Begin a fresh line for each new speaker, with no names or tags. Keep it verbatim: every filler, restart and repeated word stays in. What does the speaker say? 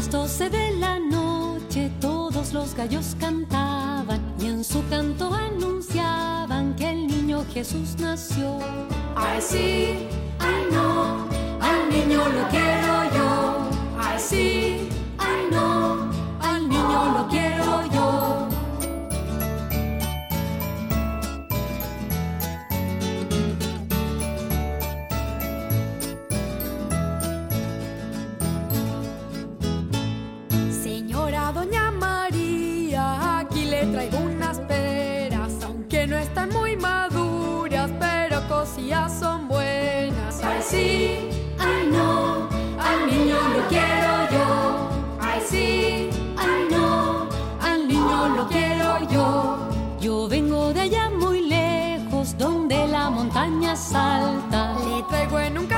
las doce de la noche todos los gallos cantaban y en su canto anunciaban que el niño Jesús nació.
Ay sí, ay no, al niño lo quiero yo. Ay sí, ay no, al niño lo quiero yo.
Señora Doña María, aquí le traigo unas peras, aunque no están muy maduras, pero cocidas son buenas.
Ay sí, ay no, al niño lo quiero yo. Ay sí, ay no, al niño lo quiero yo.
Yo vengo de allá muy lejos, donde la montaña es alta.
Le traigo en un